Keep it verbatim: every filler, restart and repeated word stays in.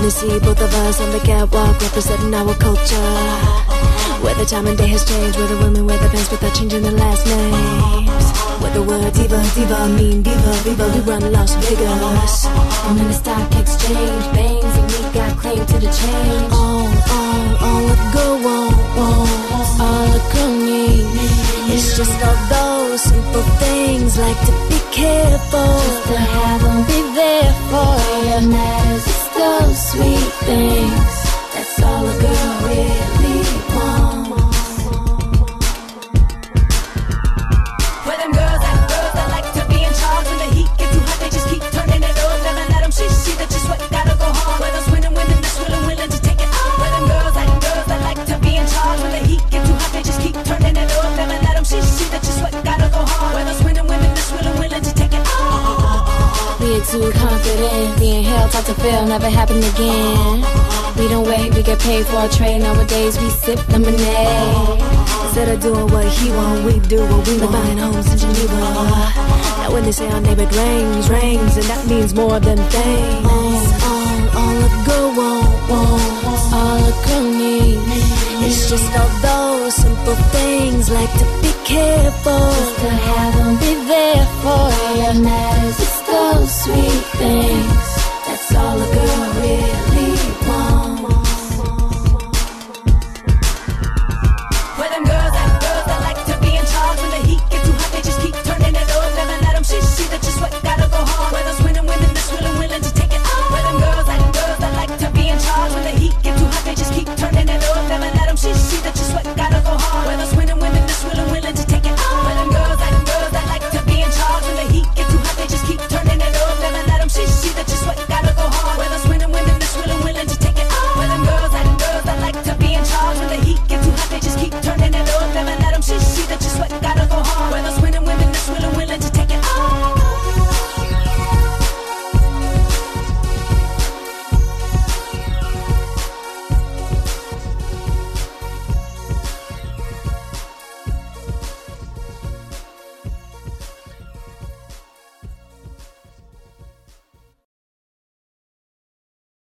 you see both of us on the catwalk representing our culture. Where the time and day has changed, where the women wear the pants without changing their last names. Where the word diva, diva, mean diva, viva, we run Las Vegas. And when the stock exchange bangs and we got claim to the change. All, all, all a girl want, want, all a girl need. It's just all those simple things, like to be careful, just to have them be there for you. Matters, it's those sweet things, that's all a girl really wants. Where them girls at, girls that like to be in charge. When the heat gets too hot, they just keep turning it on. Never let them see, see that you sweat, gotta go hard. Where those winning women that's willing, willing to take it on. Where them girls at, girls that like to be in charge. When the heat gets too hot, they just keep turning it on. Never let them see, see that you sweat, gotta go hard. Where those winning women that's willing, willing to take it on. We are too confident, being held out to fail, never happen again. We don't wait, we get paid for our trade. Nowadays we sip lemonade. Instead of doing what he want, we do what we want. Buying homes in Geneva. Now when they say our neighbor rains, rains, and that means more than things. All, all a girl want, want, all a girl need. It's just all those simple things, like to be careful,